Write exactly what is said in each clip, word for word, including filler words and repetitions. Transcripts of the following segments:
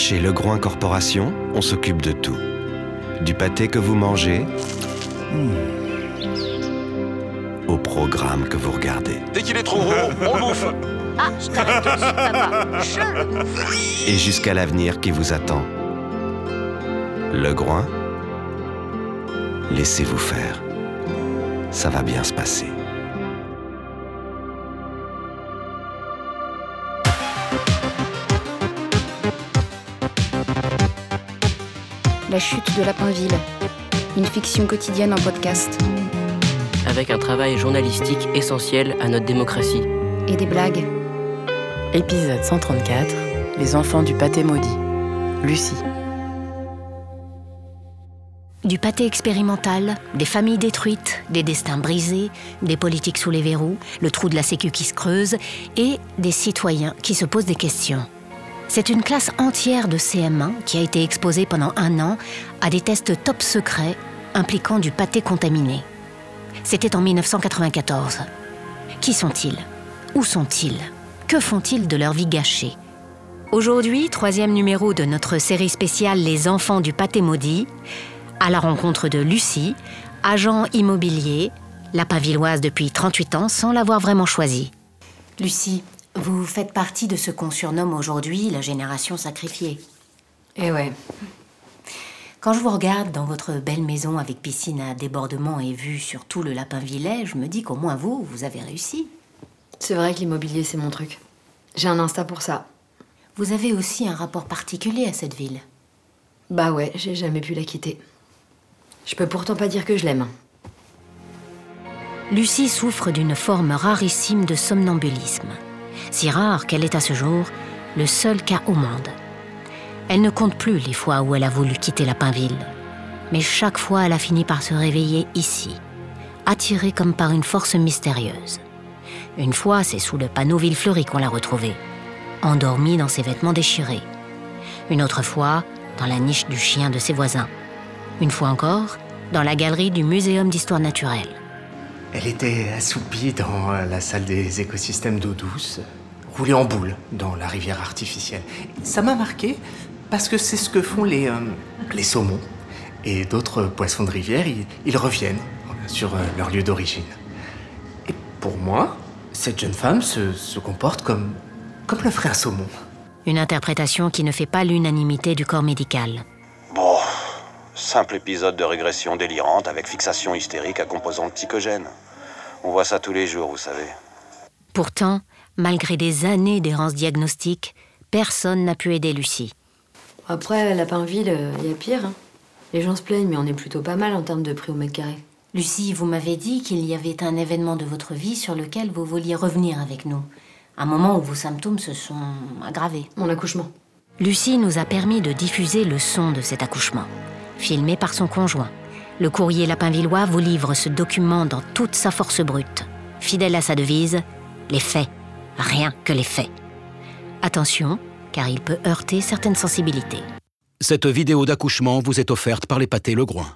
Chez Legroin Corporation, on s'occupe de tout. Du pâté que vous mangez, mmh, au programme que vous regardez. Dès qu'il est trop gros, on bouffe. Ah, je t'arrête tout de suite, papa. Je le bouffe. Et jusqu'à l'avenir qui vous attend. Legroin, laissez-vous faire. Ça va bien se passer. La chute de Lapinville, une fiction quotidienne en podcast. Avec un travail journalistique essentiel à notre démocratie. Et des blagues. Épisode cent trente-quatre, les enfants du pâté maudit. Lucie. Du pâté expérimental, des familles détruites, des destins brisés, des politiques sous les verrous, le trou de la sécu qui se creuse et des citoyens qui se posent des questions. C'est une classe entière de C M un qui a été exposée pendant un an à des tests top secrets impliquant du pâté contaminé. C'était en dix-neuf cent quatre-vingt-quatorze. Qui sont-ils ? Où sont-ils ? Que font-ils de leur vie gâchée ? Aujourd'hui, troisième numéro de notre série spéciale Les enfants du pâté maudit, à la rencontre de Lucie, agent immobilier, lapinvilloise depuis trente-huit ans sans l'avoir vraiment choisi. Lucie, vous faites partie de ce qu'on surnomme aujourd'hui la génération sacrifiée. Eh ouais. Quand je vous regarde dans votre belle maison avec piscine à débordement et vue sur tout le Lapinvillais, je me dis qu'au moins vous, vous avez réussi. C'est vrai que l'immobilier, c'est mon truc. J'ai un Insta pour ça. Vous avez aussi un rapport particulier à cette ville. Bah ouais, j'ai jamais pu la quitter. Je peux pourtant pas dire que je l'aime. Lucie souffre d'une forme rarissime de somnambulisme. Si rare qu'elle est à ce jour le seul cas au monde. Elle ne compte plus les fois où elle a voulu quitter Lapinville. Mais chaque fois, elle a fini par se réveiller ici, attirée comme par une force mystérieuse. Une fois, c'est sous le panneau Villefleury qu'on l'a retrouvée, endormie dans ses vêtements déchirés. Une autre fois, dans la niche du chien de ses voisins. Une fois encore, dans la galerie du Muséum d'Histoire Naturelle. Elle était assoupie dans la salle des écosystèmes d'eau douce, roulée en boule dans la rivière artificielle. Ça m'a marqué parce que c'est ce que font les, euh, les saumons et d'autres poissons de rivière. Ils, ils reviennent sur euh, leur lieu d'origine. Et pour moi, cette jeune femme se, se comporte comme, comme le frère saumon. Une interprétation qui ne fait pas l'unanimité du corps médical. Bon, simple épisode de régression délirante avec fixation hystérique à composante psychogène. On voit ça tous les jours, vous savez. Pourtant, malgré des années d'errance diagnostique, personne n'a pu aider Lucie. Après, Lapinville, il y a pire. Hein. Les gens se plaignent, mais on est plutôt pas mal en termes de prix au mètre carré. Lucie, vous m'avez dit qu'il y avait un événement de votre vie sur lequel vous vouliez revenir avec nous. Un moment où vos symptômes se sont aggravés. Mon accouchement. Lucie nous a permis de diffuser le son de cet accouchement, filmé par son conjoint. Le courrier lapinvillois vous livre ce document dans toute sa force brute. Fidèle à sa devise, les faits, rien que les faits. Attention, car il peut heurter certaines sensibilités. Cette vidéo d'accouchement vous est offerte par les pâtés Legroin.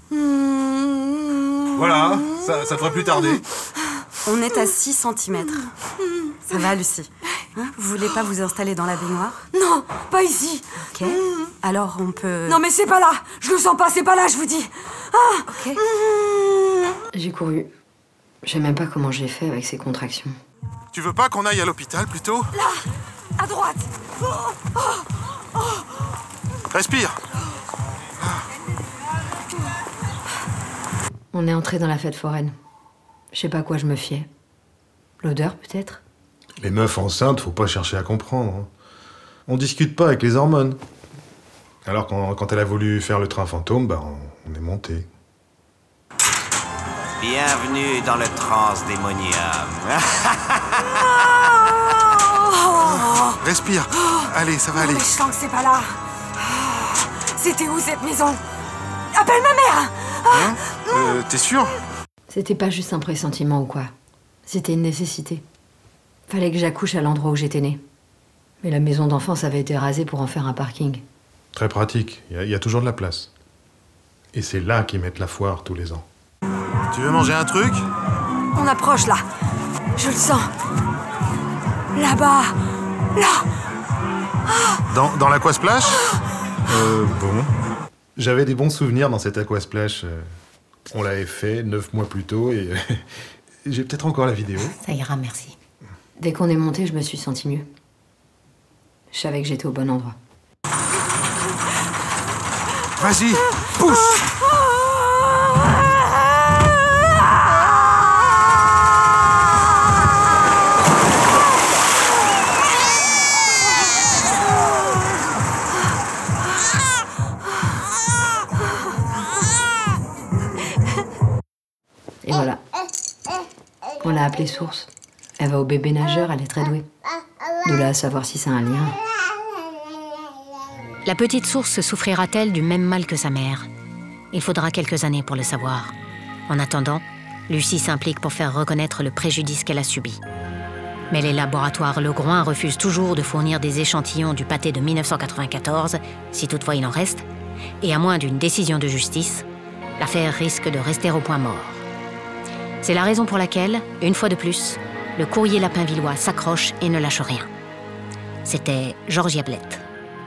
Voilà, ça, ça devrait plus tarder. On est à six centimètres. Ça va, Lucie hein? Vous voulez pas vous installer dans la baignoire? Non, pas ici. Ok. Alors on peut... Non mais c'est pas là. Je le sens pas, c'est pas là, je vous dis. Ah. Ok. J'ai couru. Je sais même pas comment j'ai fait avec ces contractions. Tu veux pas qu'on aille à l'hôpital plutôt? Là, à droite. Oh, oh, oh. Respire. On est entré dans la fête foraine. Je sais pas à quoi je me fiais. L'odeur, peut-être? Les meufs enceintes, faut pas chercher à comprendre. Hein. On discute pas avec les hormones. Alors quand, quand elle a voulu faire le train fantôme, bah on, on est monté. Bienvenue dans le transdémonium. Respire. Allez, ça va non, aller. Mais je sens que c'est pas là. C'était où cette maison? Appelle ma mère. Hein euh, T'es sûr? C'était pas juste un pressentiment ou quoi. C'était une nécessité. Fallait que j'accouche à l'endroit où j'étais née. Mais la maison d'enfance avait été rasée pour en faire un parking. Très pratique, il y, y a toujours de la place. Et c'est là qu'ils mettent la foire tous les ans. Tu veux manger un truc? On approche là. Je le sens. Là-bas. Là. Dans, dans l'aquasplash? Euh, bon. J'avais des bons souvenirs dans cet aquasplash. Euh, on l'avait fait neuf mois plus tôt et euh, j'ai peut-être encore la vidéo. Ça ira, merci. Dès qu'on est monté, je me suis sentie mieux. Je savais que j'étais au bon endroit. Vas-y, pousse! Et voilà. On l'a appelée Source. Elle va au bébé nageur, elle est très douée. De là à savoir si c'est un lien. La petite Source souffrira-t-elle du même mal que sa mère? Il faudra quelques années pour le savoir. En attendant, Lucie s'implique pour faire reconnaître le préjudice qu'elle a subi. Mais les laboratoires Legroin refusent toujours de fournir des échantillons du pâté de mille neuf cent quatre-vingt-quatorze, si toutefois il en reste, et à moins d'une décision de justice, l'affaire risque de rester au point mort. C'est la raison pour laquelle, une fois de plus, le courrier lapinvillois s'accroche et ne lâche rien. C'était Georgia Blette.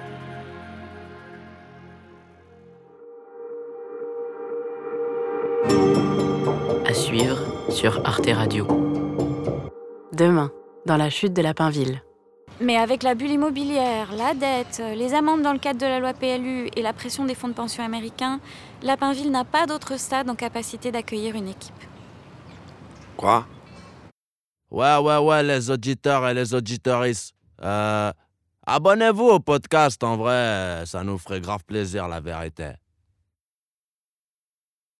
À suivre sur Arte Radio. Demain, dans la chute de Lapinville. Mais avec la bulle immobilière, la dette, les amendes dans le cadre de la loi P L U et la pression des fonds de pension américains, Lapinville n'a pas d'autre stade en capacité d'accueillir une équipe. Quoi? Ouais, ouais, ouais, les auditeurs et les auditoristes. Euh, abonnez-vous au podcast, en vrai, ça nous ferait grave plaisir, la vérité.